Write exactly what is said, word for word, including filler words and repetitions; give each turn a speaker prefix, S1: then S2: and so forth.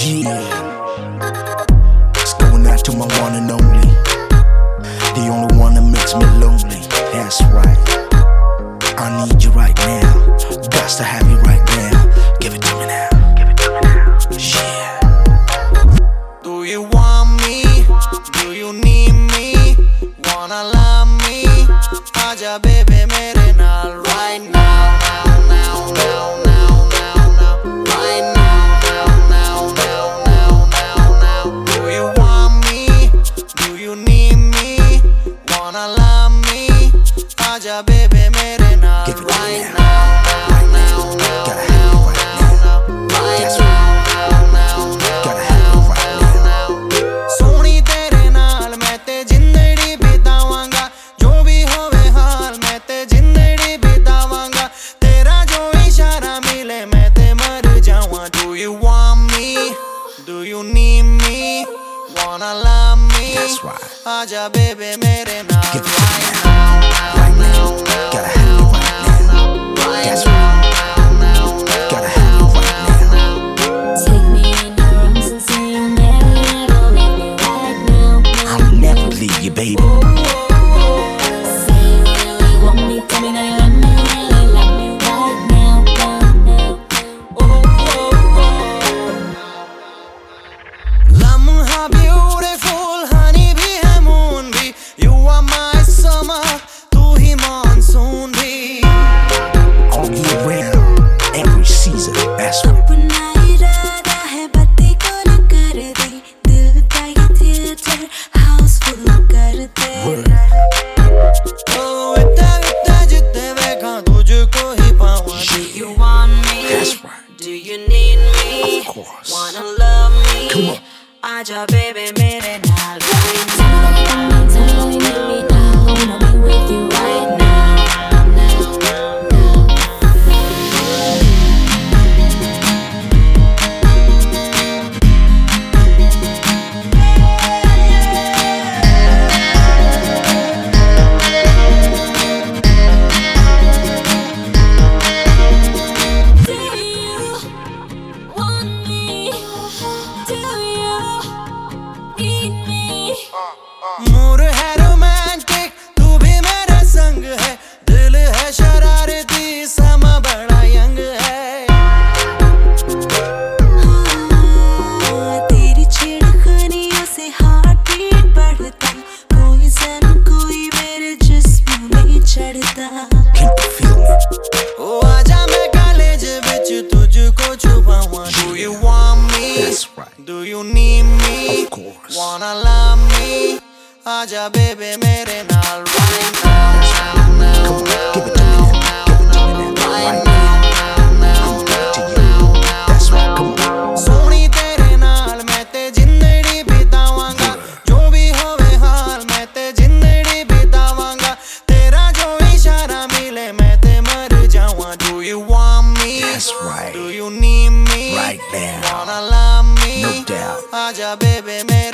S1: Yeah, it's going out to my one and only, the only one that makes me lonely. That's right, I need you right now, got to have you right now. Give it to me now, give it to me now. Yeah.
S2: Do you want me? Do you need me? Wanna love me? Aaja baby mere naal right now, now, now, now, now, now, now, right now, now, now, now, now, now, now. Do you want me? Do you need me? Wanna love me? Aaja baby mere naal right now, now, now, now, now, now, now, right now, now, now,
S1: gotta have you right now.
S2: Soni तेरे नाल मैं ते जिंदड़ी बितावांगा, जो भी होवे हाल मैं ते जिंदड़ी बितावांगा, तेरा जो इशारा मिले मैं ते मर जावां. Do you want me? Do you need me? Wanna love me?
S1: That's right.
S2: आजा baby मेरे नाल
S1: Give it to me
S2: right
S1: now,
S2: now,
S1: right
S2: now,
S1: now.
S2: now,
S1: Gotta have you right now.
S2: right
S1: That's
S2: now,
S1: right.
S2: now, now,
S1: Gotta have you right now.
S3: Take me in your arms and say you'll never, never leave me right now.
S1: I'll never leave you, baby.
S3: Say you really want me, tell me now you love me, really love me right now, now, now. Oh, oh, oh.
S2: Lamha beautiful, honey bhi hai moon bhi, you are my summer, tu hi monsoon bhi.
S1: All year round, every season. That's right.
S3: अपना इरादा है बत्ती को न कर दे, दिल का ये थिएटर हाउसफुल कर दे.
S2: Oh, इतना इतना जितने देखा तुझको ही पाऊँ.
S3: Do you want me?
S1: That's right.
S3: Do you need me?
S1: Of course.
S3: Wanna love me?
S1: Come on.
S3: Aaja baby mere naal right now. Tell me you need me now. Wanna be with you right now, now, now, now. Do you want me? Do you need me?
S2: Mood है romantic, तू भी मेरे संग है, दिल है शरारती, समा बड़ा यंग है.
S3: हाँ, तेरी छेड़खानियों से हार्ट बीट बढ़ता, कोई सन कोई मेरे जिस्म में चढ़ता.
S1: Can you feel me?
S2: ओ आजा मैं कॉलेज विच तुझको छुपाऊं. Do you want me?
S1: That's right.
S2: Do you need me?
S1: Of course.
S2: Wanna love me? आजा baby मेरे नाल right now, now, now,
S1: Come on,
S2: now,
S1: give it to me now. Give it to me now.
S2: right
S1: Right
S2: now,
S1: now.
S2: now,
S1: I'm good to you. That's right. Come on.
S2: Soni तेरे नाल मैं ते जिंदड़ी बितावांगा, जो भी होवे हाल मैं ते जिंदड़ी बितावांगा, तेरा जो इशारा मिले मैं ते मर जावां. Do you want me?
S1: That's right.
S2: Do you need me?
S1: Right now.
S2: Wanna love me?
S1: No doubt.
S2: आजा baby मेरे